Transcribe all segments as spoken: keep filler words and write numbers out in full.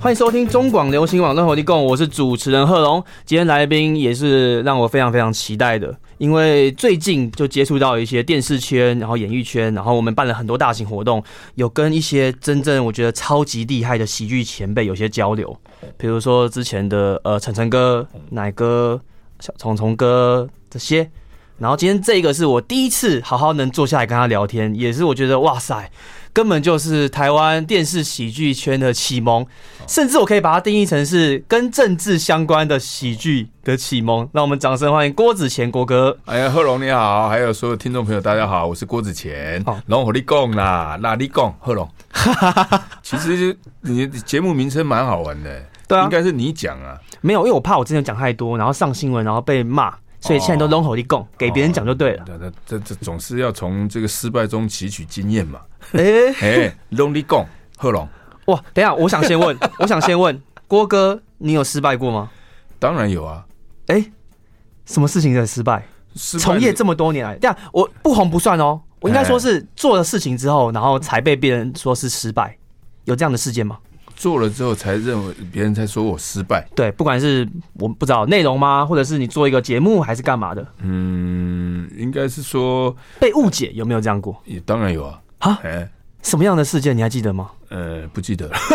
欢迎收听中广流行网任何地共，我是主持人贺龙。今天来宾也是让我非常非常期待的，因为最近就接触到一些电视圈，然后演艺圈，然后我们办了很多大型活动，有跟一些真正我觉得超级厉害的喜剧前辈有些交流，比如说之前的呃晨晨哥、奶哥、小虫虫哥这些。然后今天这个是我第一次好好能坐下来跟他聊天，也是我觉得哇塞，根本就是台湾电视喜剧圈的启蒙，甚至我可以把它定义成是跟政治相关的喜剧的启蒙。让我们掌声欢迎郭子乾郭哥。 哎呀，贺龙你好，还有所有听众朋友大家好，我是郭子乾。龙和你讲啦，那你讲贺龙。其实你的节目名称蛮好玩的，对啊，应该是你讲啊。 没有，因为我怕我之前讲太多，然后上新闻，然后被骂。所以现在都拢口一供，给别人讲就对了。 这这这总是要从这个失败中汲取经验嘛。 哎哎，拢你讲，贺龙。 哇，等一下，我想先问，我想先问郭哥，你有失败过吗？ 当然有啊。 哎，什么事情的失败？从业这么多年来，这样我不红不算哦。我应该说是做了事情之后，然后才被别人说是失败，有这样的事件吗？ 做了之后才认为别人才说我失败， 对，不管是我不知道内容吗，或者是你做一个节目还是干嘛的， 嗯，应该是说被误解，有没有这样过？ 也当然有啊。 啊，哎，什么样的事件你还记得吗？ 呃，不记得了。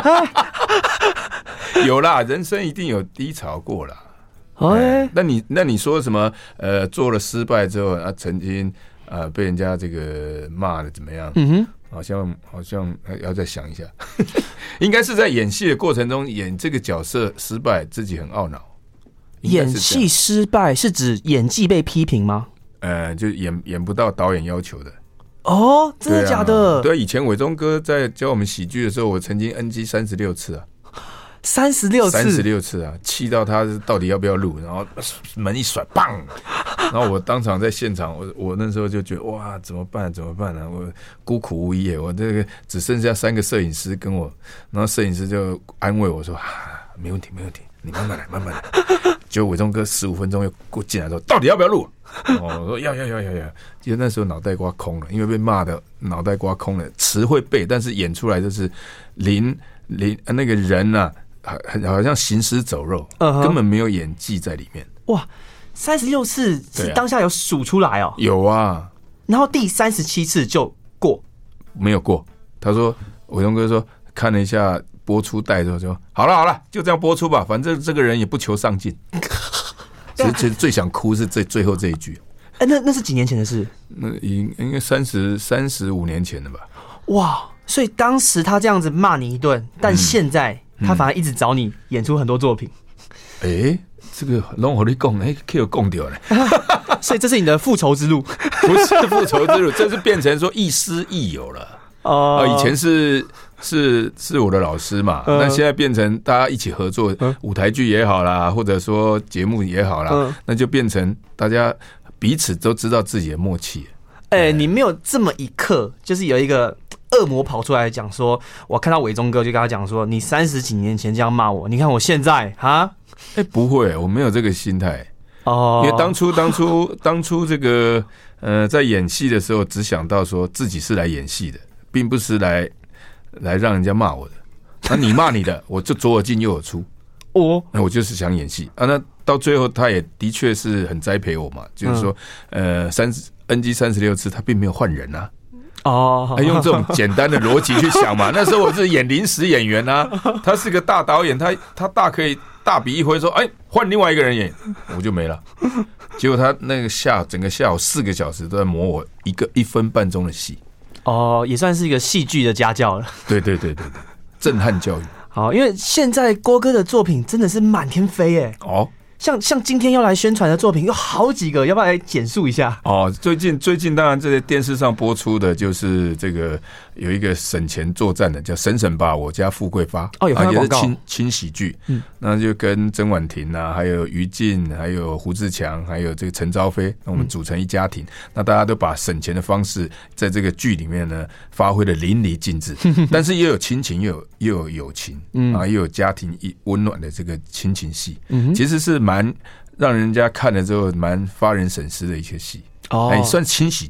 有啦，人生一定有低潮过啦。哎，那你那你说什么？呃，做了失败之后啊，曾经呃被人家这个骂的怎么样？嗯哼。好像好像要再想一下，应该是在演戏的过程中演这个角色失败，自己很懊恼。 演戏失败是指演技被批评吗？ 呃，就演演不到导演要求的。 哦，真的假的？ 对啊，以前伟忠哥在教我们喜剧的时候，我曾经 N G 三十六次啊。 三十六次， 三十六次啊！气到他到底要不要录，然后门一甩，砰！然后我当场在现场，我我那时候就觉得哇，怎么办？怎么办呢、啊？我孤苦无依耶！我这个只剩下三个摄影师跟我，然后摄影师就安慰我说：“啊，没问题，没问题，你慢慢来，慢慢来。”结果伟忠哥十五分钟又过进来说：“到底要不要录？”哦，我说要要要要要。其实那时候脑袋瓜空了，因为被骂的脑袋瓜空了，词会背，但是演出来就是零零那个人啊。好像行尸走肉， uh-huh. 根本没有演技在里面。 哇，三十六次是当下有数出来哦？ 有啊。 然后第三十七次就过， 没有过。他说，伟忠哥说看了一下播出带之后说，好了好了，就这样播出吧，反正这个人也不求上进。其实其实最想哭是最最后这一句。 哎、欸，那那是几年前的事？ 那应应该三十三十五年前了吧？ 哇，所以当时他这样子骂你一顿，但现在。嗯他反而一直找你演出很多作品。 哎、欸，这个拢和你讲，哎，可以有讲掉了。 所以这是你的复仇之路， 不是复仇之路，这是变成说亦师亦友了。哦、呃，以前是是是我的老师嘛，呃、那现在变成大家一起合作，呃、舞台剧也好啦，或者说节目也好啦，呃、那就变成大家彼此都知道自己的默契。 哎、欸，你没有这么一刻，就是有一个。恶魔跑出来讲说，我看到伟忠哥就跟他讲说，你三十几年前这样骂我，你看我现在哈， 哎、欸，不会，我没有这个心态哦，因为当初当初当初这个呃，在演戏的时候，只想到说自己是来演戏的，并不是来来让人家骂我的。那你骂你的，我就左耳进右耳出。哦，那我就是想演戏啊。那到最后，他也的确是很栽培我嘛，就是说，嗯、呃，三十 N G 三十六次，他并没有换人啊。哦，用这种简单的逻辑去想嘛。那时候我是演临时演员啊，他是个大导演，他他大可以大笔一挥说，哎，换另外一个人演，我就没了。结果他那个下整个下午四个小时都在磨我一个一分半钟的戏。 哦，也算是一个戏剧的家教了。 对对对对对，震撼教育。 好，因为现在郭哥的作品真的是满天飞哎。哦。像像今天要来宣传的作品有好几个，要不要来简述一下？ 哦，最近最近当然这个电视上播出的就是这个有一个省钱作战的，叫省省吧我家富贵发。 哦，有看到广告， 也是轻轻喜剧。嗯，那就跟曾婉婷啊，还有于静，还有胡志强，还有这个陈昭飞，那我们组成一家庭。嗯、那大家都把省钱的方式在这个剧里面呢发挥的淋漓尽致，但是又有亲情，又有又有友情，嗯啊，又有家庭一温暖的这个亲情戏。嗯，其实是蛮让人家看了之后蛮发人省思的一些戏，哦，哎，算轻喜剧。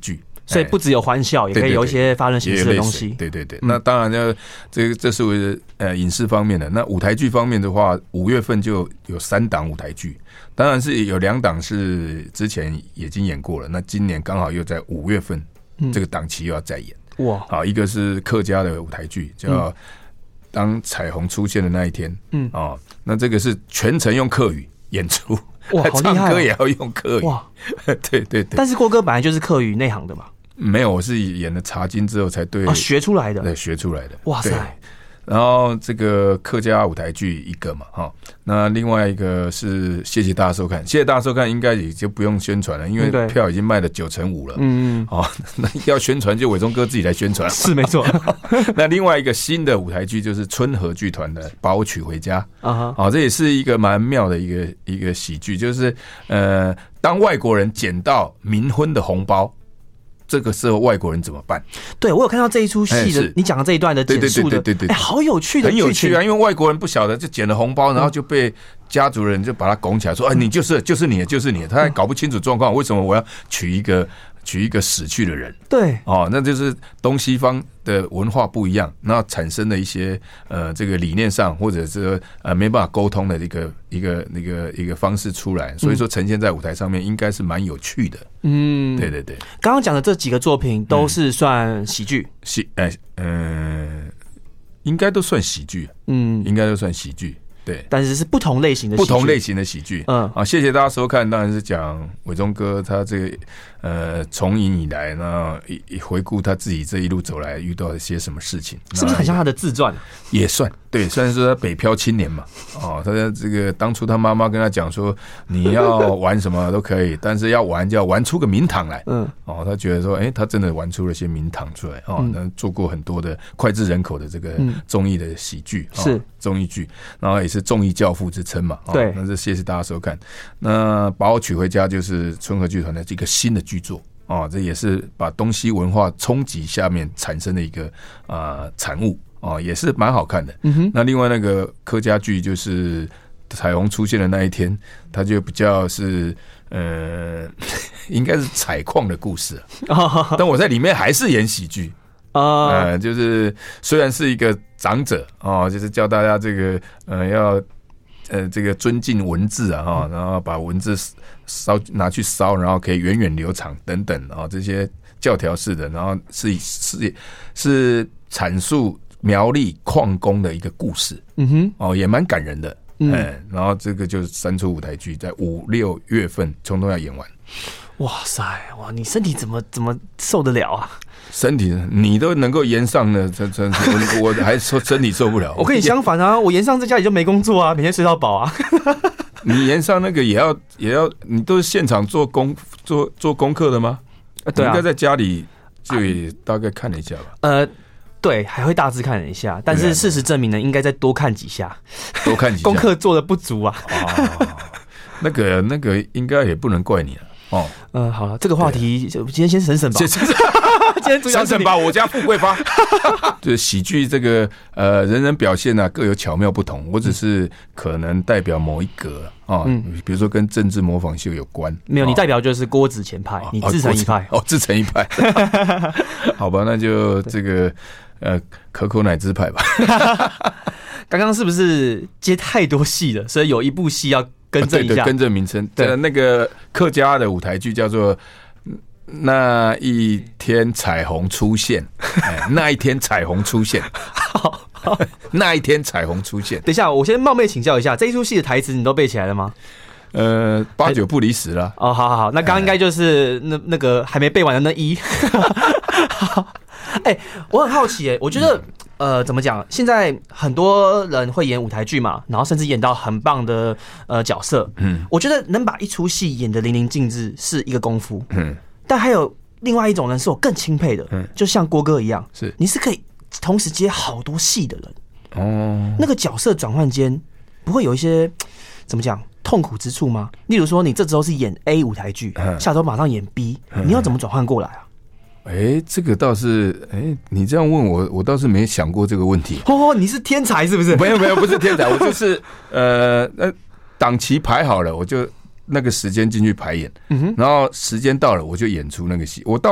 所以不只有欢笑，也可以有一些发人省思的东西。 对对对，那当然呢，这个这是呃影视方面的。那舞台剧方面的话，五月份就有三档舞台剧，当然是有两档是之前已经演过了，那今年刚好又在五月份这个档期又要再演。哇，好，一个是客家的舞台剧，叫当彩虹出现的那一天。嗯，哦，那这个是全程用客语演出。哇，好厉害！唱歌也要用客语。哇，对对对。 但是郭哥本来就是客语内行的嘛。 没有，我是演了茶经之后才对、 哦、学出来的， 对，学出来的。 哇塞！ 然后这个客家舞台剧一个嘛，哈，那另外一个是谢谢大家收看，谢谢大家收看，应该也就不用宣传了，因为票已经卖了九成五了。嗯，哦，那要宣传就伟忠哥自己来宣传， 是没错。 那另外一个新的舞台剧就是春和剧团的《把我娶回家》啊，哦，这也是一个蛮妙的一个一个喜剧，就是呃，当外国人捡到冥婚的红包。这个时候外国人怎么办？ 对，我有看到这一出戏的，你讲的这一段的简述的，对对对对，好有趣的， 很有趣啊！因为外国人不晓得，就捡了红包，然后就被家族人就把他拱起来，说：“哎，你就是就是你，就是你。”他还搞不清楚状况，为什么我要娶一个娶一个死去的人？对，哦，那就是东西方的文化不一样，然后产生的一些呃这个理念上，或者是呃没办法沟通的一个一个那个一个方式出来，所以说呈现在舞台上面应该是蛮有趣的。嗯，对对对。 刚刚讲的这几个作品都是算喜剧， 喜哎嗯、呃，应该都算喜剧，嗯，应该都算喜剧。对， 但是是不同类型的喜剧， 不同类型的喜剧。嗯，啊，谢谢大家收看。当然是讲伟忠哥他这个呃从影以来呢，一回顾他自己这一路走来遇到一些什么事情， 是不是很像他的自传？ 也算对，虽然说他北漂青年嘛，哦，他这个当初他妈妈跟他讲说，你要玩什么都可以，但是要玩就要玩出个名堂来。嗯，哦，他觉得说，哎、欸，他真的玩出了些名堂出来。哦，那做过很多的脍炙人口的这个综艺的喜剧，是、哦、综艺剧，然后也是综艺教父之称嘛。哦、对，那是谢谢大家收看。那把我娶回家就是春和剧团的一个新的剧作。哦，这也是把东西文化冲击下面产生的一个啊、呃、产物。哦，也是蛮好看的。嗯哼，那另外那个客家剧就是彩虹出现的那一天，它就比较是呃，应该是采矿的故事、啊。但我在里面还是演喜剧啊、呃，就是虽然是一个长者哦，就是教大家这个呃要呃这个尊敬文字啊哈，然后把文字烧拿去烧，然后可以源远流长等等啊这些教条式的，然后是是是阐述苗栗矿工的一个故事，嗯哼，哦，也蛮感人的，嗯、欸，然后这个就是三出舞台剧，在五六月份通通要演完。 哇塞，哇，你身体怎么怎么受得了啊？ 身体你都能够延上呢，真真我我还说身体受不了。 我跟你相反啊，我延上在家里就没工作啊，每天睡到饱啊。 你延上那个也要也要，你都是现场做功做做功课的吗？啊，对啊，应该在家里就也大概看了一下吧。呃。 对，还会大致看了一下，但是事实证明呢，应该再多看几下， 多看几下， 功课做的不足啊。 哦，那个那个应该也不能怪你了。哦， 嗯，好了，这个话题就今天先省省吧。今天省省吧，我家富贵发。就是喜剧这个呃，人人表现啊各有巧妙不同，我只是可能代表某一格啊，嗯，比如说跟政治模仿秀有关。 没有，你代表就是郭子乾派，你自成一派。 哦，自成一派。好吧，那就这个。呃，可口奶汁派吧。 刚刚是不是接太多戏了？所以有一部戏要更正一下， 啊、对对更正名称。对，那个客家的舞台剧叫做《那一天彩虹出现》哎。那一天彩虹出现。好，好那一天彩虹出现。 等一下，我先冒昧请教一下，这一出戏的台词你都背起来了吗？ 呃，八九不离十了。 哦，好好好，那刚刚应该就是那那个还没背完的那一。哎、欸，我很好奇、欸，哎，我觉得，呃，怎么讲？现在很多人会演舞台剧嘛，然后甚至演到很棒的呃角色。嗯，我觉得能把一出戏演得淋漓尽致是一个功夫。嗯，但还有另外一种人是我更钦佩的，嗯，就像郭哥一样，是你是可以同时接好多戏的人。哦，那个角色转换间不会有一些怎么讲痛苦之处吗？例如说，你这周是演 A 舞台剧，嗯、下周马上演 B，、嗯、你要怎么转换过来啊？ 哎、欸，这个倒是，哎、欸，你这样问我，我倒是没想过这个问题。 哦，你是天才是不是？ 没有没有，不是天才，我就是呃，那档期排好了，我就那个时间进去排演，嗯哼，然后时间到了，我就演出那个戏。我到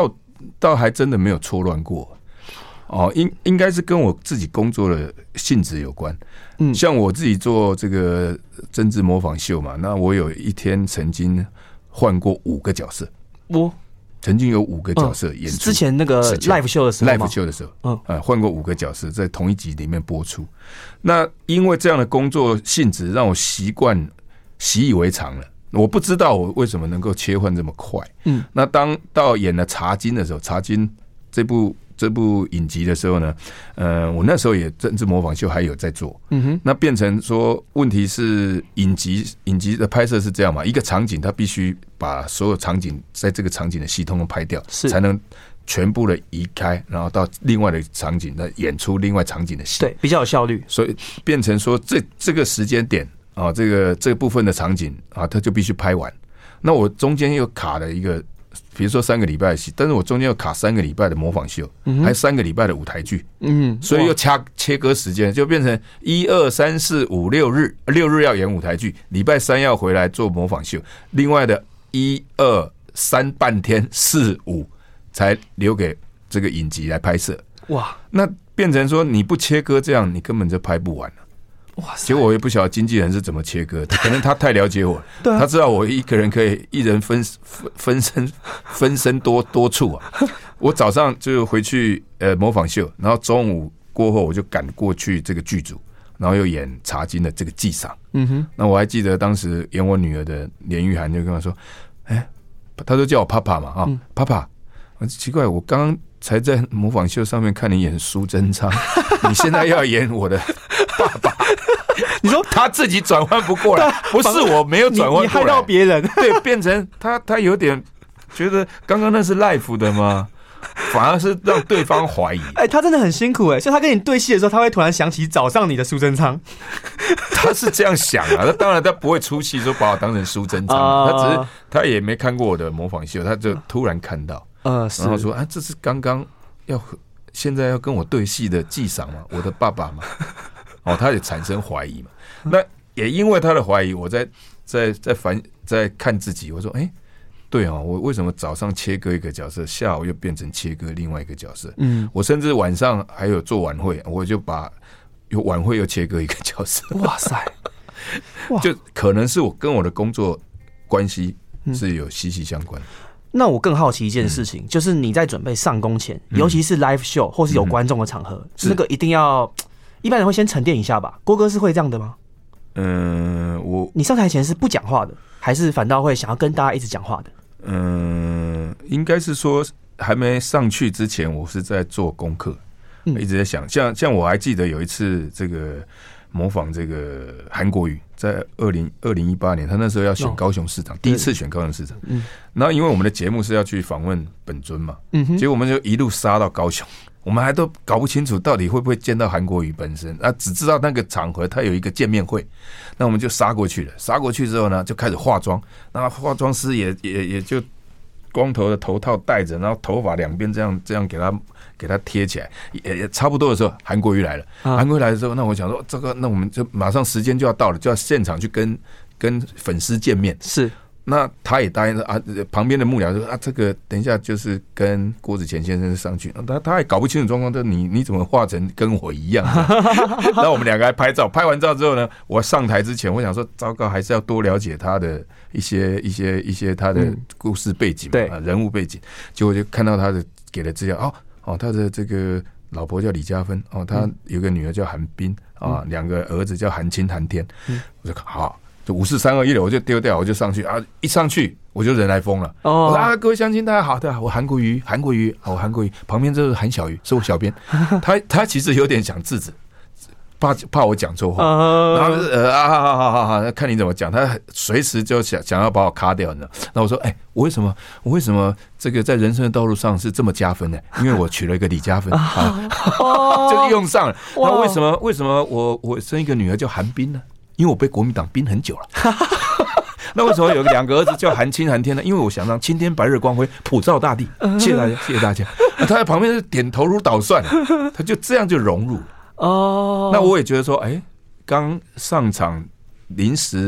倒还真的没有错乱过。哦，应应该是跟我自己工作的性质有关。嗯，像我自己做这个政治模仿秀嘛，那我有一天曾经换过五个角色。 我曾经有五个角色演出， 嗯、之前那个 live 秀的时候 ，live 秀的时候，嗯，呃，换过五个角色在同一集里面播出。那因为这样的工作性质，让我习惯习以为常了。我不知道我为什么能够切换这么快。嗯，那当到演了《茶金》的时候，《茶金》这部。这部影集的时候呢，呃，我那时候也政治模仿秀还有在做，嗯哼，那变成说，问题是影集影集的拍摄是这样嘛？一个场景它必须把所有场景在这个场景的系统都拍掉，才能全部的移开，然后到另外的场景来演出另外场景的戏， 对，比较有效率。 所以变成说，这这个时间点啊，这个这个部分的场景啊，它就必须拍完。那我中间又卡了一个。比如说三个礼拜的戏，但是我中间要卡三个礼拜的模仿秀，嗯、还三个礼拜的舞台剧，嗯，所以又切切割时间，就变成一二三四五六日，六日要演舞台剧，礼拜三要回来做模仿秀，另外的一二三半天，四五才留给这个影集来拍摄。哇，那变成说你不切割，这样你根本就拍不完了。哇塞！结果我也不晓得经纪人是怎么切割的，可能他太了解我了，啊、他知道我一个人可以一人分分身分身多多处啊。我早上就回去呃模仿秀，然后中午过后我就赶过去这个剧组，然后又演《茶金》的这个季赏。嗯哼，那我还记得当时演我女儿的连玉涵就跟我说：“哎、欸，他都叫我爸爸嘛啊，嗯、爸爸。”奇怪，我刚刚才在模仿秀上面看你演苏贞昌，你现在要演我的爸爸。你说他自己转换不过来，不是我没有转换过来， 你害到别人， 对，变成他他有点觉得刚刚那是 live 的吗？反而是让对方怀疑。 哎、欸，他真的很辛苦哎、欸，像他跟你对戏的时候，他会突然想起早上你的苏贞昌， 他是这样想啊。那当然他不会出戏说把我当成苏贞昌，呃、他只是他也没看过我的模仿秀，他就突然看到，呃，然后说啊，这是刚刚要现在要跟我对戏的季赏嘛，我的爸爸嘛。哦，他也产生怀疑嘛，那也因为他的怀疑，我在在在反在看自己，我说，哎、欸，对哦，我为什么早上切割一个角色，下午又变成切割另外一个角色？嗯，我甚至晚上还有做晚会，我就把有晚会又切割一个角色。 哇塞， 就可能是我跟我的工作关系是有息息相关的。 那我更好奇一件事情，嗯、就是你在准备上工前，嗯、尤其是 live show 或是有观众的场合，嗯、那个一定要。一般人会先沉淀一下吧，郭哥是会这样的吗？ 嗯，我你上台前是不讲话的，还是反倒会想要跟大家一直讲话的？ 嗯，应该是说还没上去之前，我是在做功课，嗯、一直在想。像像我还记得有一次这个模仿这个韩国瑜，在二零二零一八年，他那时候要选高雄市长，哦、第一次选高雄市长。嗯，然后因为我们的节目是要去访问本尊嘛，嗯哼，结果我们就一路杀到高雄。我们还都搞不清楚到底会不会见到韩国瑜本身啊，只知道那个场合他有一个见面会，那我们就杀过去了。杀过去之后呢，就开始化妆，那化妆师也也也就光头的头套戴着，然后头发两边这样这样给他给他贴起来，也也差不多的时候，韩国瑜来了。韩国瑜来的时候，那我想说这个，那我们就马上时间就要到了，就要现场去跟跟粉丝见面。 是。 那他也答应了啊，旁边的幕僚说啊，这个等一下就是跟郭子乾先生上去，他他还搞不清楚状况，说你你怎么化成跟我一样？那我们两个还拍照，拍完照之后呢，我上台之前，我想说，糟糕，还是要多了解他的一些一些一些他的故事背景嘛，嗯、人物背景。结果就看到他的给的资料，哦哦，他的这个老婆叫李嘉芬，哦，他有个女儿叫韩冰啊，两个儿子叫韩青、韩天。嗯、我说好。就五四三二一了，我就丢掉，我就上去啊！一上去我就人来疯了。哦，我说啊，各位乡亲大家好，对啊，我韩国瑜，韩国瑜，我韩国瑜，旁边这是韩小瑜，是我小编。他他其实有点想制止，怕怕我讲错话，然后呃啊好好好好，看你怎么讲，他随时就想想要把我卡掉呢。那我说，哎、欸，我为什么我为什么这个在人生的道路上是这么加分呢？因为我娶了一个李嘉芬，啊、就用上了。那为什么为什么我我生一个女儿叫韩冰呢？因为我被国民党冰很久了，那为什么有两个儿子叫韩青、韩天呢？因为我想让青天白日光辉普照大地。谢谢大家，谢谢大家。他在旁边是点头如捣蒜，他就这样就融入了。哦，那我也觉得说，哎，刚上场临时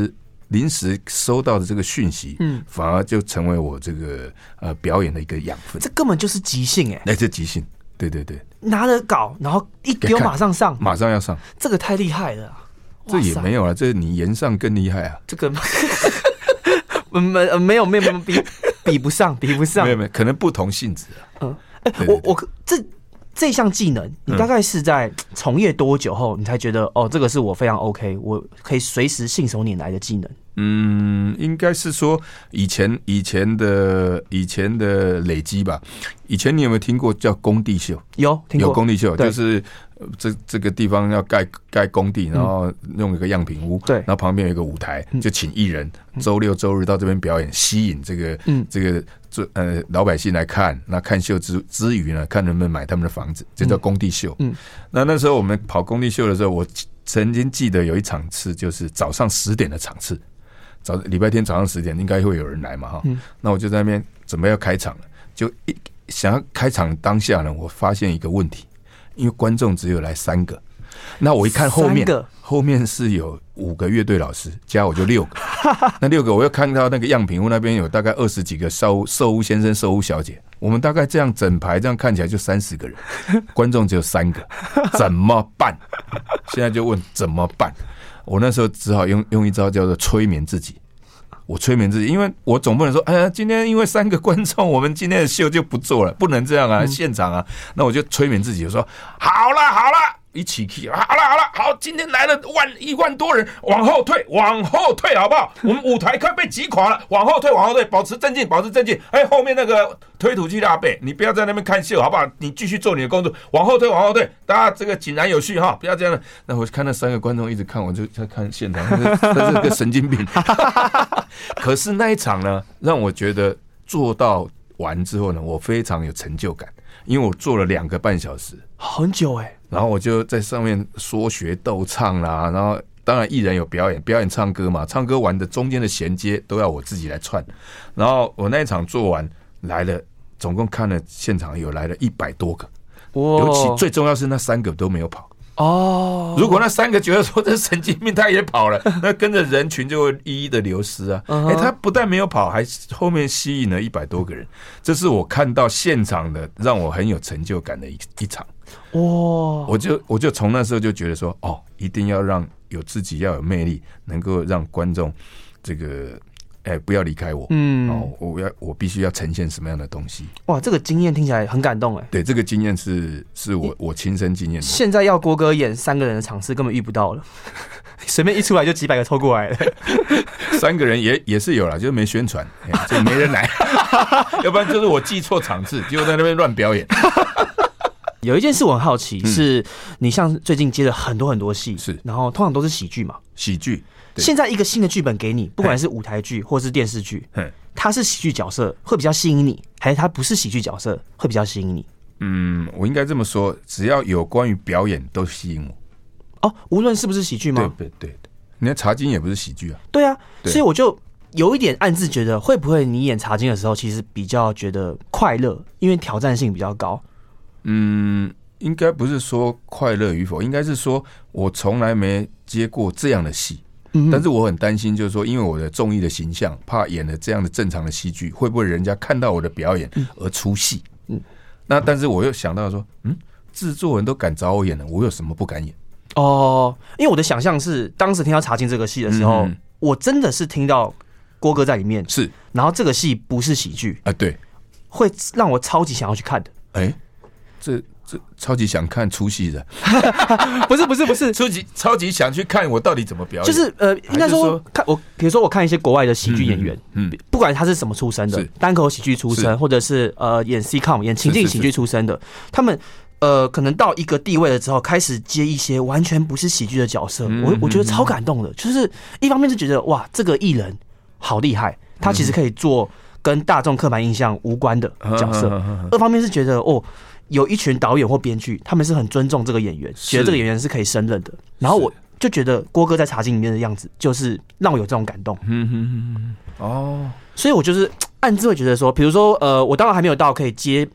临时收到的这个讯息，嗯，反而就成为我这个呃表演的一个养分。 这根本就是即兴哎、欸， 那这即兴，对对对， 拿了稿，然后一丢马上上， 马上要上， 这个太厉害了、啊。 这也没有了，这你言上更厉害啊！ 这个没没有没有没有比比不上，比不上， 没有没有，可能不同性质啊。 嗯，哎、欸，我我这这项技能，你大概是在从业多久后，你才觉得哦，这个是我非常 OK， 我可以随时信手拈来的技能？ 嗯，应该是说以前以前的以前的累积吧。以前你有没有听过叫工地秀？ 有听过， 有工地秀，就是这这个地方要盖盖工地，然后用一个样品屋，对，然后旁边有一个舞台，就请艺人周六周日到这边表演，吸引这个嗯这个呃老百姓来看。那看秀之之余呢，看能不能买他们的房子，这叫工地秀。嗯，那那时候我们跑工地秀的时候，我曾经记得有一场次就是早上十点的场次。早礼拜天早上十点应该会有人来嘛哈、嗯，那我就在那边准备要开场了，就一想要开场当下呢，我发现一个问题，因为观众只有来三个，那我一看后面，后面是有五个乐队老师，加我就六个，那六个我又看到那个样品屋那边有大概二十几个售售屋先生、售屋小姐，我们大概这样整排这样看起来就三十个人，观众只有三个，怎么办？现在就问怎么办？我那时候只好用用一招叫做催眠自己，我催眠自己，因为我总不能说，哎呀，今天因为三个观众，我们今天的秀就不做了，不能这样啊，现场啊，那我就催眠自己，我说好了好了，一起去，好了好了，好，今天来了万一万多人，往后退，往后退，好不好？我们舞台快被击垮了，往后退，往后退，保持镇静，保持镇静。哎，后面那个推土机的阿伯，你不要在那边看秀，好不好？你继续做你的工作，往后退，往后退，大家这个井然有序哈，不要这样了。那我看那三个观众一直看，我就在看现场，他是个神经病。可是那一场呢，让我觉得做到完之后呢，我非常有成就感，因为我做了两个半小时， 很久哎、欸。 然后我就在上面说学逗唱啦，然后当然艺人有表演，表演唱歌嘛，唱歌完的中间的衔接都要我自己来串。然后我那一场做完来了，总共看了现场有来了一百多个，尤其最重要是那三个都没有跑。哦，如果那三个觉得说这神经病他也跑了，那跟着人群就会一一的流失啊。哎、欸，他不但没有跑，还后面吸引了一百多个人，这是我看到现场的让我很有成就感的一一场。哇！我就我就从那时候就觉得说，哦，一定要让有自己要有魅力，能够让观众这个。哎、欸，不要离开我！嗯，哦，我要我必须要呈现什么样的东西？ 哇，这个经验听起来很感动哎。 对，这个经验是是我我亲身经验的。 现在要郭哥演三个人的场次根本遇不到了，随便一出来就几百个凑过来了。 三个人也也是有啦，就是没宣传，就没人来，要不然就是我记错场次，就在那边乱表演。 有一件事我很好奇，嗯、是你像最近接了很多很多戏，是，然后通常都是喜剧嘛？ 喜剧。 现在一个新的剧本给你，不管是舞台剧或是电视剧，它是喜剧角色会比较吸引你，还是它不是喜剧角色会比较吸引你？ 嗯，我应该这么说，只要有关于表演都吸引我。 哦，无论是不是喜剧吗？ 对对对，你看茶金也不是喜剧啊。 对啊，对，所以我就有一点暗自觉得，会不会你演茶金的时候，其实比较觉得快乐，因为挑战性比较高。 嗯，应该不是说快乐与否，应该是说我从来没接过这样的戏。但是我很担心，就是说，因为我的综艺的形象，怕演了这样的正常的戏剧，会不会人家看到我的表演而出戏？嗯，那但是我又想到说，嗯，制作人都敢找我演了，我有什么不敢演？ 哦，因为我的想象是，当时听到《茶金》这个戏的时候，嗯、我真的是听到郭哥在里面， 是， 然后这个戏不是喜剧啊，对， 会让我超级想要去看的。 哎、欸，这。这超级想看出戏的， 不是不是不是， 超级超级想去看我到底怎么表演。 就是呃，应该说，说看我，比如说我看一些国外的喜剧演员，嗯，嗯不管他是什么出身的，单口喜剧出身，或者是呃演 sitcom 演情境喜剧出身的，他们呃可能到一个地位了之后，开始接一些完全不是喜剧的角色，嗯、我我觉得超感动的。就是一方面是觉得哇，这个艺人好厉害，他其实可以做跟大众刻板印象无关的角色；嗯、二方面是觉得哦。有一群导演或编剧，他们是很尊重这个演员，觉得这个演员是可以胜任的。然后我就觉得郭哥在茶金里面的样子，就是让我有这种感动。嗯哼哼哼哦，所以我就是暗自会觉得说，比如说，呃，我当然还没有到可以接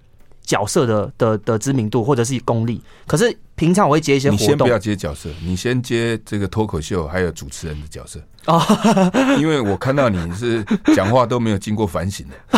角色的的的知名度或者是功力。可是平常我会接一些活动， 你先不要接角色，你先接这个脱口秀还有主持人的角色哦，因为我看到你是讲话都没有经过反省的。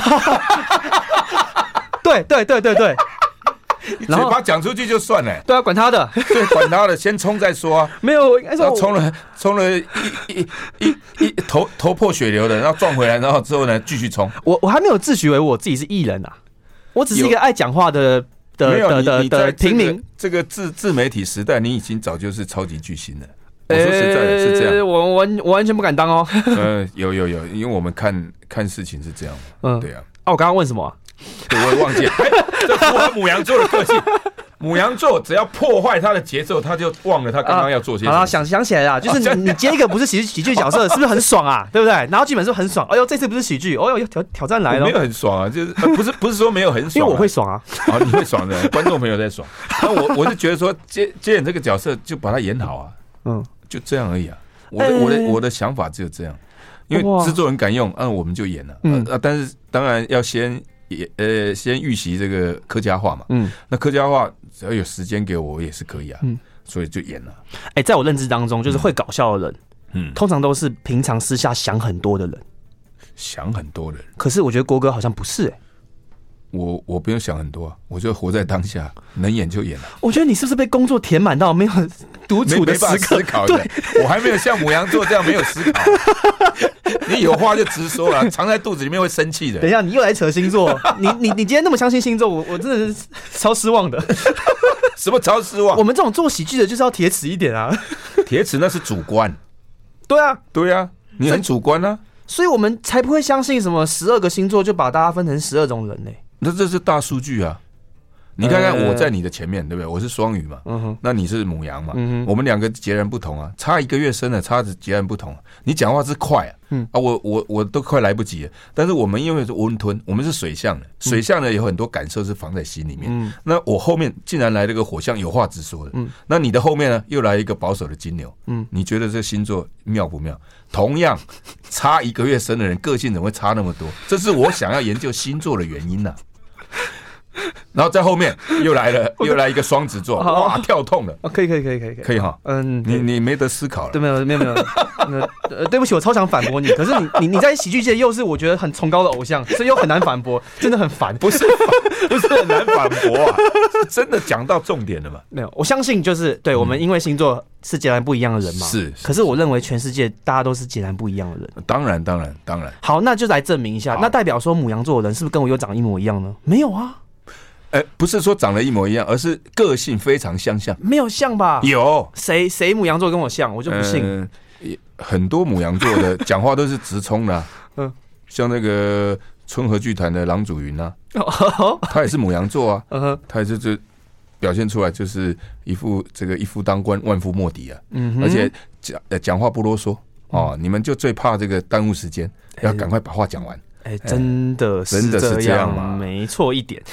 对对对对对。 嘴巴讲出去就算了， 对啊，管他的， 对，管他的，先冲再说啊。 没有，然后冲了冲了一一一一头头破血流的，然后撞回来，然后之后呢继续冲。 我我还没有自诩为我自己是艺人啊，我只是一个爱讲话的的的的的平民。 这个自自媒体时代，你已经早就是超级巨星了。我说实在的，是这样。 我完我完全不敢当哦。 呃，有有有，因为我们看看事情是这样嘛。嗯，对啊。 啊，我刚刚问什么？ 对，我也忘记了。哎，这符合牡羊座的个性。牡羊座只要破坏他的节奏，他就忘了他刚刚要做些什么。 好了，想想起来了，就是你你接一个不是喜喜剧角色，是不是很爽啊？对不对？然后剧本是不是很爽？哎呦，这次不是喜剧，哦呦，挑挑战来了。 没有很爽啊，就是不是不是说没有很爽， 因为我会爽啊。 啊，你会爽的，观众朋友在爽。那我我是觉得说接接演这个角色就把它演好啊，嗯，就这样而已啊。我的我的我的想法只有这样，因为制作人敢用，嗯，我们就演了。嗯啊，但是当然要先。也呃，先预习这个客家话嘛，嗯，那客家话只要有时间给我，我也是可以啊，嗯，所以就演了。 哎、欸，在我认知当中，就是会搞笑的人，嗯，通常都是平常私下想很多的人， 想很多人。 可是我觉得郭哥好像不是、欸，哎， 我我不用想很多啊，我就活在当下，能演就演了。 我觉得你是不是被工作填满到没有独处的时刻？ 思考的，我还没有像牡羊座这样没有思考。你有话就直说了，藏在肚子里面会生气的。 等一下，你又来扯星座，你你你今天那么相信星座，我我真的是超失望的。 什么超失望？ 我们这种做喜剧的就是要铁齿一点啊。 铁齿那是主观。 对啊， 对啊，你很主观啊， 所以我们才不会相信什么十二个星座就把大家分成十二种人呢、欸。 那这是大数据啊。你看看我在你的前面，对不对？我是双鱼嘛，嗯、那你是牡羊嘛，嗯、我们两个截然不同啊，差一个月生的，差的截然不同。你讲话是快啊，嗯、啊，我我我都快来不及了。但是我们因为是温吞，我们是水象的，水象的有很多感受是放在心里面。嗯、那我后面竟然来了个火象，有话直说的。嗯、那你的后面呢，又来一个保守的金牛。嗯、你觉得这星座妙不妙？同样差一个月生的人，个性怎么会差那么多？这是我想要研究星座的原因呐、啊。然后在后面又来了，又来一个双子座，哇，跳痛了。 哦，可以，可以，可以，可以， 可以哈。嗯，你你没得思考了。 对，没有，没有，没有。呃，对不起，我超想反驳你，可是你你你在喜剧界又是我觉得很崇高的偶像，所以又很难反驳，真的很烦。 不是，不是很难反驳啊，是真的讲到重点了嘛？ 没有，我相信就是对我们，因为星座是截然不一样的人嘛。 是， 可是我认为全世界大家都是截然不一样的人。 当然，当然，当然。 好，那就来证明一下，那代表说牡羊座的人是不是跟我又长一模一样呢？没有啊。 呃，不是说长得一模一样，而是个性非常相像。 没有像吧？ 有， 谁谁牡羊座跟我像，我就不信。 呃、很多牡羊座的讲话都是直冲的、啊，嗯，像那个春和剧团的郎祖筠啊，他也是牡羊座啊，嗯、他也是就表现出来就是一副这个一夫当关万夫莫敌啊，嗯，而且讲讲话不啰嗦哦、嗯，你们就最怕这个耽误时间，要赶快把话讲完。 哎、欸，真的是真的是这样吗？ 没错一点。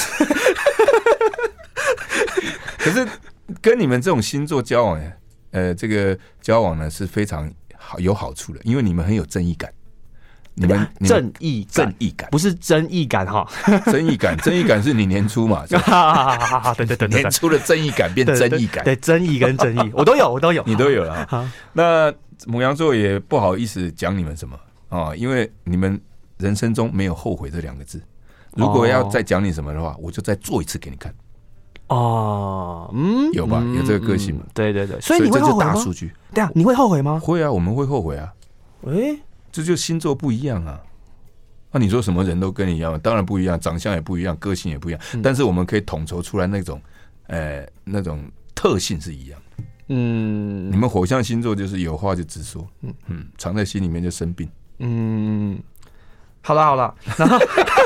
可是跟你们这种星座交往，呃，这个交往呢是非常好有好处的，因为你们很有正义感。你们正义正义感不是争议感哈， 正义感正义感是你年初嘛？ 对对对对， 年初的正义感变争议感， 对争议跟争议我都有，我都有， 你都有了。那牡羊座也不好意思讲你们什么啊，因为你们人生中没有后悔这两个字。如果要再讲你什么的话，我就再做一次给你看。 哦，嗯， 有吧？有这个个性嘛？ 对对对，所以你会后悔吗？ 大数据， 对啊，你会后悔吗？ 会啊，我们会后悔啊。 诶， 这就星座不一样啊。那你说什么人都跟你一样？当然不一样，长相也不一样，个性也不一样。但是我们可以统筹出来那种，呃，那种特性是一样的。嗯，你们火象星座就是有话就直说，嗯嗯，藏在心里面就生病。嗯。 好了好了，然后，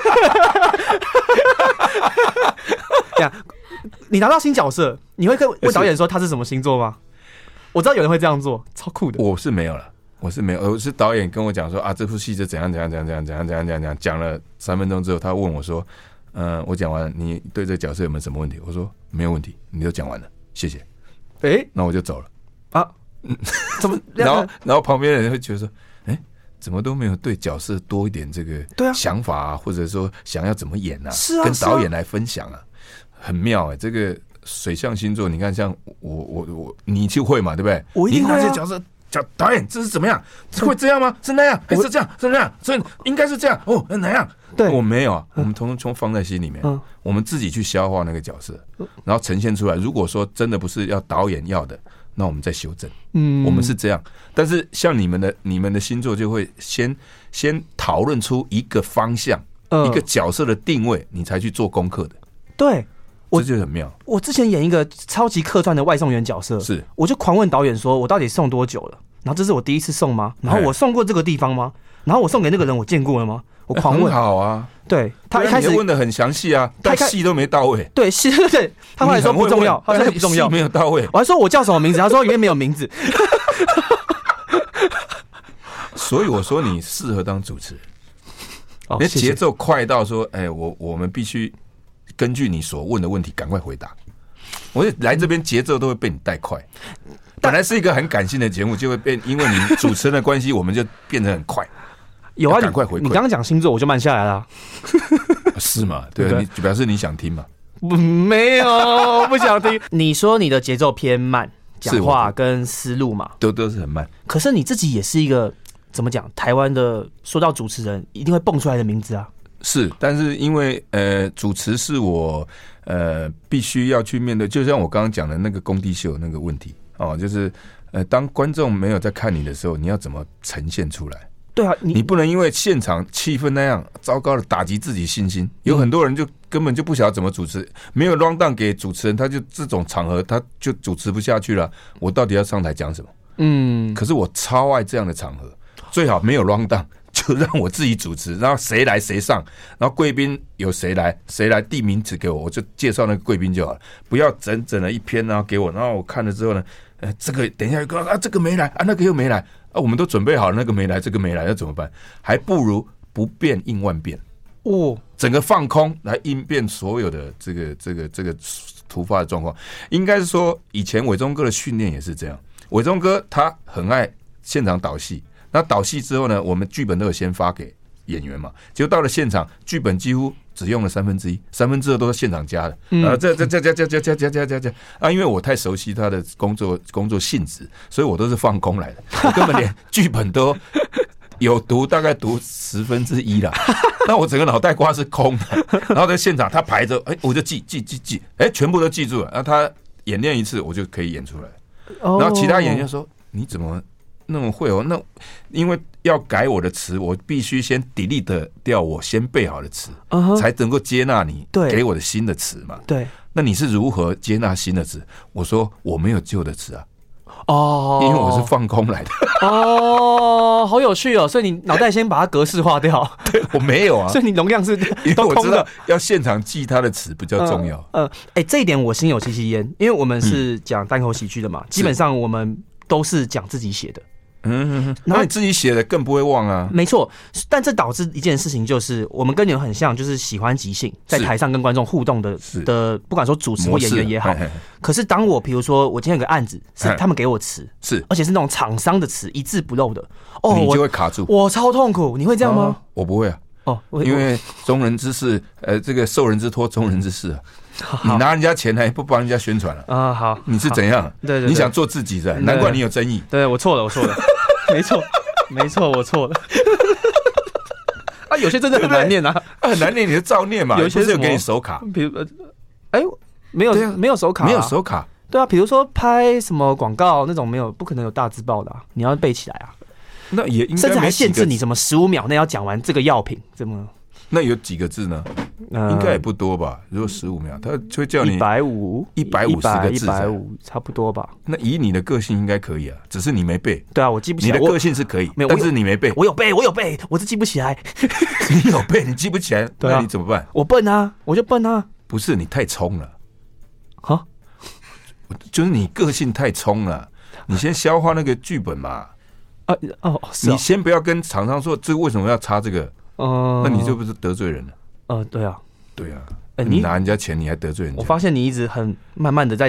呀，你拿到新角色，你会跟问导演说他是什么星座吗？我知道有人会这样做，超酷的。 我是没有了，我是没有，我是导演跟我讲说啊，这部戏就怎样怎样怎样怎样怎样怎样怎样怎样，讲了三分钟之后，他问我说，嗯、呃，我讲完了，你对这个角色有没有什么问题？我说没有问题，你都讲完了，谢谢。哎、欸，那我就走了啊。怎么？然后然后旁边的人会觉得说，哎、欸。 怎么都没有对角色多一点这个想法啊，或者说想要怎么演啊， 是啊， 跟导演来分享啊，很妙哎、欸。这个水象星座，你看像我我我，你就会嘛，对不对？ 我一定会啊。 你看这角色，导演这是怎么样？会这样吗？是那样还是这样？是那样？所以应该是这样哦，哪样？ 对， 我没有啊，我们通通放在心里面，嗯、我们自己去消化那个角色，然后呈现出来。如果说真的不是要导演要的，那我们再修正。嗯，我们是这样。但是像你们的你们的星座就会先先讨论出一个方向、嗯，一个角色的定位，你才去做功课的。 对， 这就很妙。 我之前演一个超级客串的外送员角色， 是， 我就狂问导演说，我到底送多久了？然后这是我第一次送吗？然后我送过这个地方吗？然后我送给那个人我见过了吗？我狂问。 很好啊， 对他一开始问的很详细啊，但戏都没到位。 对，戏对，他后来说不重要，他说不重要， 没有到位。 我还说我叫什么名字，他说里面没有名字。 所以我说你适合当主持人， 哦、 你节奏快到说，哎、欸，我我们必须根据你所问的问题赶快回答。我来这边节奏都会被你带快。本来是一个很感性的节目，就会变，因为你主持人的关系，我们就变得很快。 有啊， 赶快回馈。 你刚刚讲星座，我就慢下来了。 是吗？对，对，你表示你想听嘛？ 没有，不想听。你说你的节奏偏慢，讲话跟思路嘛， 都都是很慢。 可是你自己也是一个怎么讲？台湾的说到主持人，一定会蹦出来的名字啊。 是，但是因为呃，主持是我呃必须要去面对，就像我刚刚讲的那个工地秀那个问题哦，就是呃，当观众没有在看你的时候，你要怎么呈现出来？ 对啊，你你不能因为现场气氛那样糟糕的打击自己信心。有很多人就根本就不晓得怎么主持，没有 round down 给主持人，他就这种场合他就主持不下去了。我到底要上台讲什么？嗯，可是我超爱这样的场合，最好没有 round down， 就让我自己主持，然后谁来谁上，然后贵宾有谁来谁来递名字给我，我就介绍那个贵宾就好了，不要整整的一篇然后给我，然后我看了之后呢，呃，这个等一下有个啊，这个没来啊，那个又没来。啊，我们都准备好了，那个没来，这个没来，那怎么办？还不如不变应万变哦，整个放空来应变所有的这个这个这个突发的状况。应该是说，以前伟忠哥的训练也是这样。伟忠哥他很爱现场导戏，那导戏之后呢，我们剧本都有先发给演员嘛，结果到了现场，剧本几乎只用了三分之一，三分之二都是现场加的。嗯、啊，这这这这这这这这这这这啊！因为我太熟悉他的工作工作性质，所以我都是放空来的，我根本连剧本都有读，大概读十分之一啦。那我整个脑袋瓜是空的，然后在现场他排着，哎，我就记记记记，哎，全部都记住了。然后他演练一次，我就可以演出来。然后其他演员说：“你怎么那么会哦？那因为要改我的词，我必须先 delete 掉我先背好的词， uh-huh. 才能够接纳你给我的新的词嘛。 对， 那你是如何接纳新的词？我说我没有旧的词啊， 哦， 因为我是放空来的。 哦，好有趣哦！所以你脑袋先把它格式化掉。 对，我没有啊， 所以你容量是因为我知道要现场记他的词比较重要。 呃，哎、呃欸，这一点我心有戚戚焉，因为我们是讲单口喜剧的嘛，嗯、基本上我们都是讲自己写的。 嗯，那你自己写的更不会忘啊。 没错，但这导致一件事情，就是我们跟你们很像，就是喜欢即兴，在台上跟观众互动的的，不管说主持或演员也好。嘿嘿，可是当我比如说我今天有个案子，是他们给我词， 是而且是那种厂商的词，一字不漏的，哦， 你就会卡住， 我超痛苦。你会这样吗？哦、 我不会啊。哦，因为中人之事，呃，这个受人之托，中人之事啊。你拿人家钱还不帮人家宣传了啊？好，你是怎样？ 对 对, 对， 你想做自己的，难怪你有争议。 对, 对，我错了，我错了，没错，没错，我错了。啊，有些真的很难念啊， 啊很难念，你就照念嘛。有些是有给你手卡， 比如，哎、欸，没有、啊，没有手卡、啊， 没有手卡。 对啊，比如说拍什么广告那种，没有，不可能有大字报的、啊，你要背起来啊。 那也应该甚至还限制你什么十五秒内要讲完这个药品，这么。 那有几个字呢？呃、应该也不多吧。如果十五秒，他就会叫你一百五、 一百五十个字， 一百五差不多吧。 那以你的个性应该可以啊，只是你没背。 对啊，我记不起来。 你的个性是可以，但是你没背。 我有背，我有背，我是记不起来。 你有背，你记不起来， 对啊、 那你怎么办？ 我笨啊，我就笨啊。 不是你太冲了， 哈， 就是你个性太冲了。你先消化那个剧本嘛。 啊哦，是、哦。 你先不要跟厂商说这个为什么要插这个。哦、呃，那你就不是得罪人了？ 呃，对啊， 对啊，欸、你拿人家钱，你还得罪人家？ 我发现你一直很慢慢的在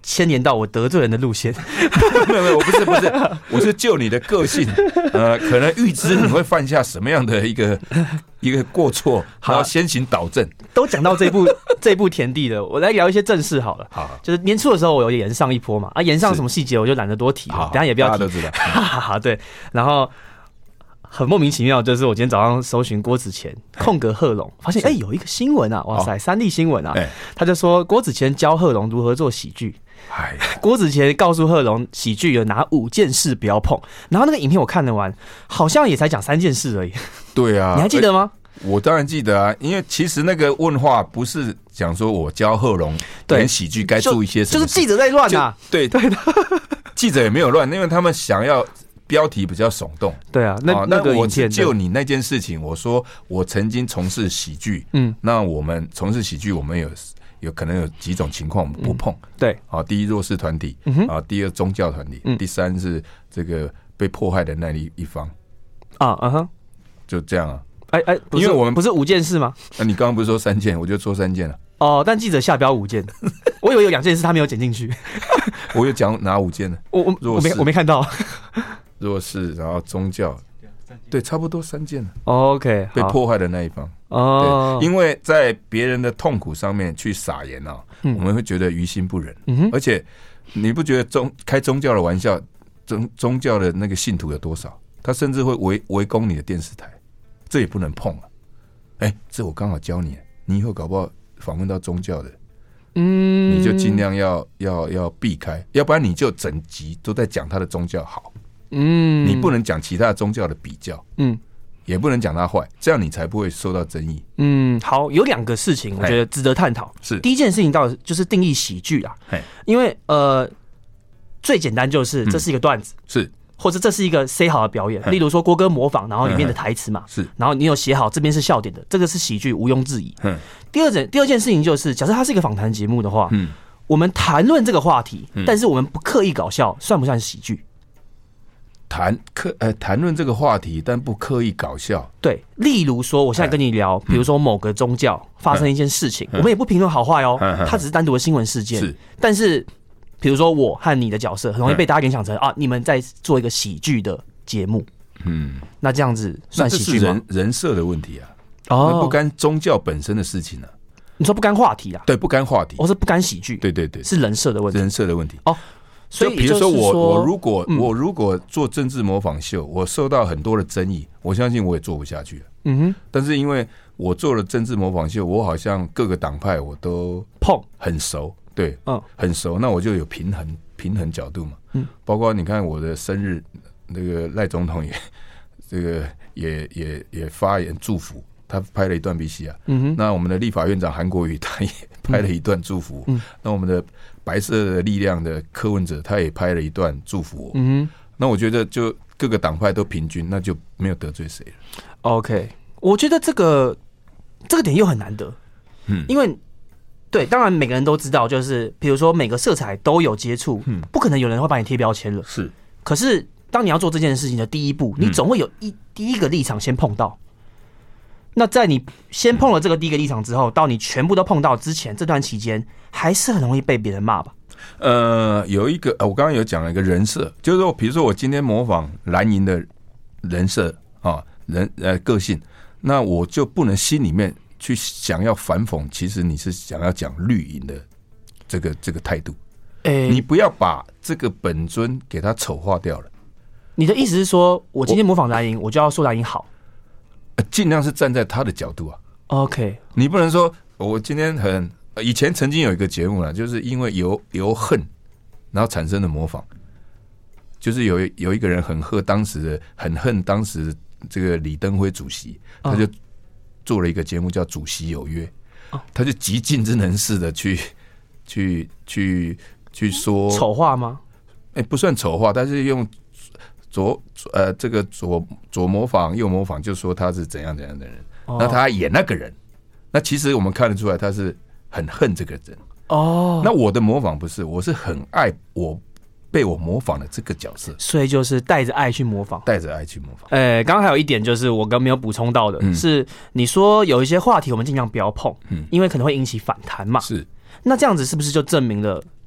牵连到我得罪人的路线。 没有没有，我不是不是，我是就你的个性，呃，可能预知你会犯下什么样的一个一个过错，然后先行导正。 都讲到这部这部田地了，我来聊一些正事好了。 好， 就是年初的时候我有延上一波嘛，啊，延上什么细节我就懒得多提了，等一下也不要提， 大家都知道。 哈哈哈，对，然后。很莫名其妙，就是我今天早上搜寻郭子乾空格贺龙，发现哎、欸、有一个新闻啊，哇塞，三立新闻啊，他就说郭子乾教贺龙如何做喜剧。郭子乾告诉贺龙，喜剧有哪五件事不要碰。然后那个影片我看得完，好像也才讲三件事而已。 对啊， 你还记得吗？ 我当然记得啊，因为其实那个问话不是讲说我教贺龙演喜剧该做一些什么， 就是记者在乱啊。 对对的，记者也没有乱，因为他们想要。标题比较耸动， 对啊，那、哦、 那个我就你那件事情，我说我曾经从事喜剧，嗯，那我们从事喜剧，我们有有可能有几种情况我们不碰，嗯、 对， 啊，第一弱势团体，嗯、啊，第二宗教团体，嗯、第三是这个被迫害的那一一方， 啊，嗯哼， 就这样啊， 哎哎，因为我们不是五件事吗？ 那、啊、你刚刚不是说三件，我就说三件了。 哦，但记者下标五件，我以为有两件事他没有剪进去。 我有讲哪五件呢？ 我我我没我没看到。 弱势，然后宗教，对，差不多三件了。 Oh, OK， 被迫害的那一方。 哦、 oh. 对，因为在别人的痛苦上面去撒盐啊，嗯、我们会觉得于心不忍。嗯、而且你不觉得宗开宗教的玩笑，宗宗教的那个信徒有多少？他甚至会围围攻你的电视台，这也不能碰啊。哎、欸，这我刚好教你，你以后搞不好访问到宗教的。嗯，你就尽量要要要避开，要不然你就整集都在讲他的宗教好。嗯，你不能讲其他宗教的比较，嗯，也不能讲他坏，这样你才不会受到争议。 嗯，好，有两个事情我觉得值得探讨。是第一件事情，到底就是定义喜剧啊，因为呃，最简单就是这是一个段子，是、嗯、或者这是一个 say 好的表演，例如说郭哥模仿，然后里面的台词嘛，是，然后你有写好这边是笑点的，这个是喜剧，毋庸置疑。嗯，第二件第二件事情就是，假设它是一个访谈节目的话，嗯，我们谈论这个话题，嗯、但是我们不刻意搞笑，算不算喜剧？ 谈刻呃谈论这个话题，但不刻意搞笑。对， 例如说，我现在跟你聊，比如说某个宗教发生一件事情，我们也不评论好坏哦，它只是单独的新闻事件。是，但是比如说我和你的角色，很容易被大家联想成啊，你们在做一个喜剧的节目。嗯，那这样子算喜剧吗？ 人人设的问题啊，哦，不干宗教本身的事情啊。 你说不干话题啊？ 对，不干话题， 我是不干喜剧。 对对对， 是人设的问题， 人设的问题。 哦。所以， 比如说我，我如果、嗯、我如果做政治模仿秀，我受到很多的争议，我相信我也做不下去了。嗯哼。但是因为我做了政治模仿秀，我好像各个党派我都碰很熟，对，嗯，很熟，那我就有平衡平衡角度嘛。嗯。包括你看我的生日，那个赖总统也这个也也也发言祝福，他拍了一段 B C 啊。嗯哼。那我们的立法院长韩国瑜他也拍了一段祝福。嗯。那我们的白色的力量的柯文哲，他也拍了一段祝福我。嗯，那我觉得就各个党派都平均，那就没有得罪谁了。 OK， 我觉得这个这个点又很难得。嗯，因为对，当然每个人都知道，就是比如说每个色彩都有接触，嗯，不可能有人会把你贴标签了。是，可是当你要做这件事情的第一步，你总会有一第一个立场先碰到。那在你先碰了这个第一个立场之后，到你全部都碰到之前，这段期间还是很容易被别人骂吧？ 呃，有一个，我刚刚有讲了一个人设，就是说，比如说我今天模仿蓝营的人设啊，人呃个性，那我就不能心里面去想要反讽，其实你是想要讲绿营的这个这个态度，欸，你不要把这个本尊给它丑化掉了。 你的意思是说，我今天模仿蓝营，我就要说蓝营好？ 尽量是站在他的角度啊。 OK， 你不能说我今天很以前曾经有一个节目呢，就是因为由由恨然后产生的模仿，就是有有一个人很恨当时的很恨当时这个李登辉主席，他就做了一个节目叫《主席有约》，他就极尽之能事的去去去去说丑话吗？ 哎，不算丑话，但是用。左呃，这个左左模仿右模仿，就说他是怎样怎样的人，哦，那他演那个人，那其实我们看得出来他是很恨这个人哦。那我的模仿不是，我是很爱我被我模仿的这个角色， 所以就是带着爱去模仿， 带着爱去模仿。 哎，刚刚还有一点就是我刚没有补充到的，嗯，是你说有一些话题我们尽量不要碰，嗯，因为可能会引起反弹嘛。是，那这样子是不是就证明了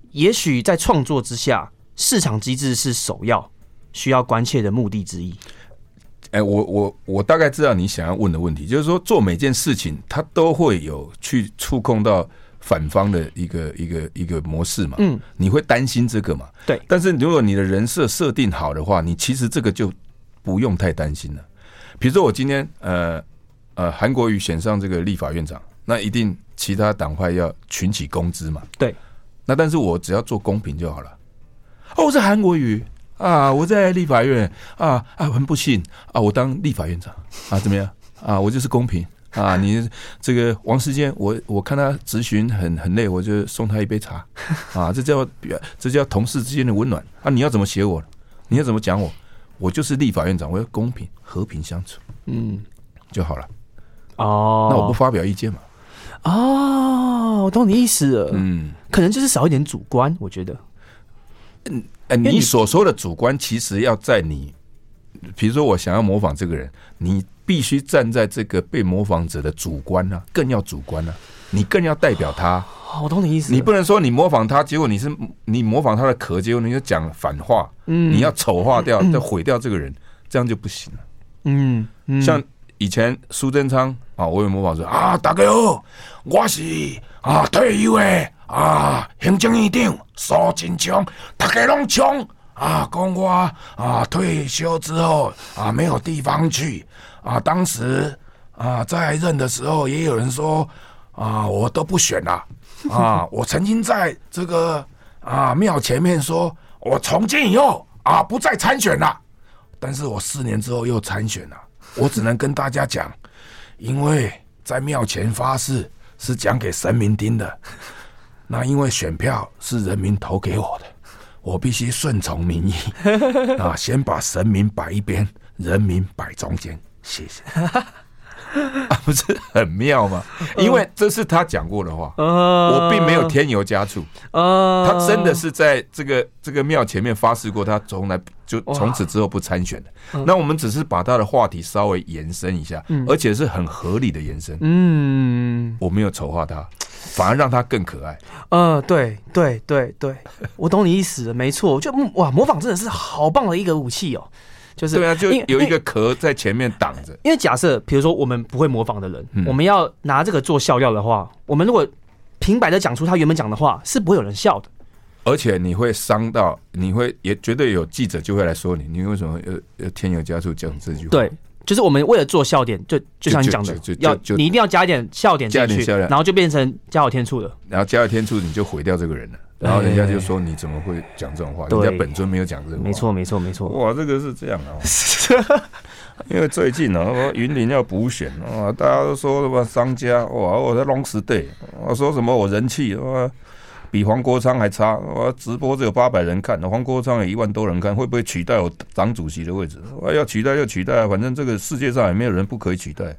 也许在创作之下，市场机制是首要需要关切的目的之一。 哎，我我我大概知道你想要问的问题，就是说做每件事情，它都会有去触控到反方的一个一个一个模式嘛，嗯，你会担心这个嘛？ 对。 但是如果你的人设设定好的话，你其实这个就不用太担心了。比如说我今天呃呃韩国瑜选上这个立法院长，那一定其他党派要群起攻之嘛， 对。 那但是我只要做公平就好了。哦，我是韩国瑜。啊，我在立法院啊啊，很不幸啊，我当立法院长啊，怎么样啊？我就是公平啊！你这个王世坚，我我看他质询很很累，我就送他一杯茶啊，这叫这叫同事之间的温暖啊！你要怎么写我？你要怎么讲我？我就是立法院长，我要公平和平相处，嗯，就好了。哦，那我不发表意见嘛？ 哦，我懂你意思了。嗯，可能就是少一点主观，我觉得。 嗯。呃，你所说的主观，其实要在你，比如说我想要模仿这个人，你必须站在这个被模仿者的主观啊，更要主观啊，你更要代表他。 我懂你意思。 你不能说你模仿他，结果你是你模仿他的壳，结果你就讲反话，嗯，你要丑化掉，再毁掉这个人，这样就不行了。嗯，嗯像以前苏贞昌啊，我有模仿说啊，大家好，我是啊退休的。啊，行政院长苏贞昌，大家拢冲啊，讲我啊退休之后啊没有地方去啊。当时啊在任的时候，也有人说啊我都不选了啊。我曾经在这个啊庙前面说，我从今以后啊不再参选了。但是我四年之后又参选了。我只能跟大家讲，因为在庙前发誓是讲给神明听的。那因为选票是人民投给我的，我必须顺从民意啊！先把神明摆一边，人民摆中间，谢谢。啊，不是很妙吗？因为这是他讲过的话，我并没有添油加醋。他真的是在这个这个庙前面发誓过，他从来就从此之后不参选的。那我们只是把他的话题稍微延伸一下，而且是很合理的延伸。嗯，我没有丑化他。反而让他更可爱。 呃，对对对对，我懂你意思了，没错。就哇，模仿真的是好棒的一个武器哦。就是对啊，就有一个壳在前面挡着。 因为假设，比如说我们不会模仿的人，嗯、我们要拿这个做笑料的话，我们如果平白的讲出他原本讲的话，是不会有人笑的。 而且你会伤到，你会也绝对有记者就会来说你，你为什么要要添油加醋讲这句话？ 对。就是我们为了做笑点，就就像你讲的，要你一定要加一点笑点进去，然后就变成加有天醋了。 然后加有天醋，你就毁掉这个人了。然后人家就说你怎么会讲这种话？人家本尊没有讲这种话。 没错，没错，没错。 哇，这个是这样啊。因为最近呢、啊，云林要补选啊，大家都说什么商家哇，我在 long stay， 我说什么我人气啊。比黄国昌还差，我直播只有八百人看，黄国昌有一万多人看，会不会取代我党主席的位置？我要取代就取代，反正这个世界上也没有人不可以取代。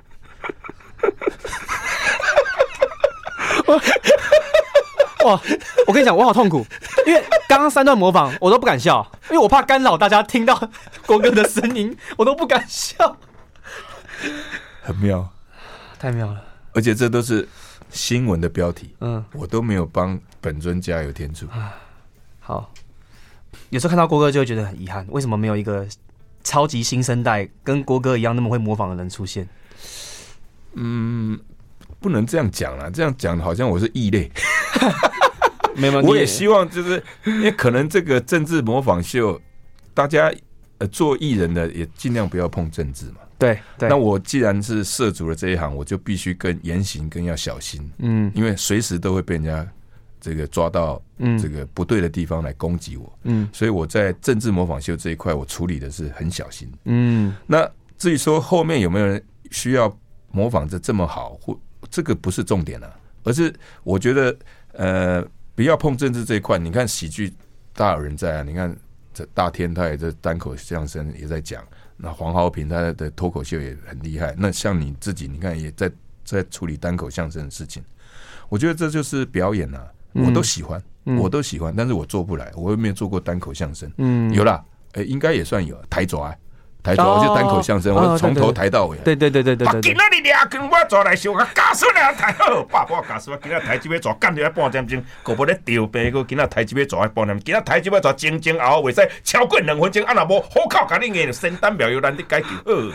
哇！我跟你讲，我好痛苦，因为刚刚三段模仿我都不敢笑，因为我怕干扰大家听到国歌的声音，我都不敢笑。 很妙， 太妙了， 而且这都是。新闻的标题，嗯，我都没有帮本尊加油添醋。 好，有时候看到国歌就会觉得很遗憾，为什么没有一个超级新生代跟国歌一样那么会模仿的人出现？ 嗯，不能这样讲啦，这样讲好像我是异类。 没有， 我也希望就是因为可能这个政治模仿秀，大家呃做艺人的也尽量不要碰政治嘛。 对，对， 那我既然是涉足了这一行，我就必须更言行更要小心，嗯，因为随时都会被人家这个抓到这个不对的地方来攻击我，嗯，所以我在政治模仿秀这一块，我处理的是很小心，嗯。那至于说后面有没有人需要模仿的这么好，或这个不是重点啊，而是我觉得呃，不要碰政治这一块。你看喜剧大有人在啊，你看这大天他也在单口相声也在讲。那黄豪平他的脱口秀也很厉害，那像你自己，你看也在在处理单口相声的事情，我觉得这就是表演啊，我都喜欢，嗯、我都喜欢，但是我做不来，我又没有做过单口相声，嗯，有啦，欸、应该也算有台爪， 抬头，我就单口相声，我从头抬到尾。 对对对对对对。 今仔日俩跟我抓来烧，家属俩抬好，爸爸家属今仔抬几尾抓，干掉半点钟，个无咧吊病个，今仔抬几尾抓半点，今仔抬几尾抓前前后后袂使超过两分钟，啊若无好靠，甲你硬仙丹妙药，咱得解决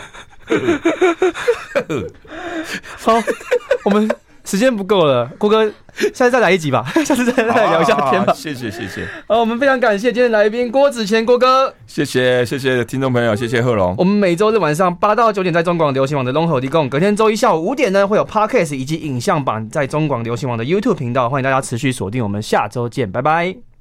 好。好，我们时间不够了，郭哥，下次再来一集吧，下次再来聊一下天吧。 谢谢谢谢。 好，我们非常感谢今天的来宾郭子乾郭哥， 谢谢谢谢听众朋友，谢谢贺龙。 我们每周日晚上八到九点在中广流行网的龙吼地共，隔天周一下午五点呢会有 Podcast 以及影像版在中广流行网的 YouTube 频道，欢迎大家持续锁定，我们下周见，拜拜。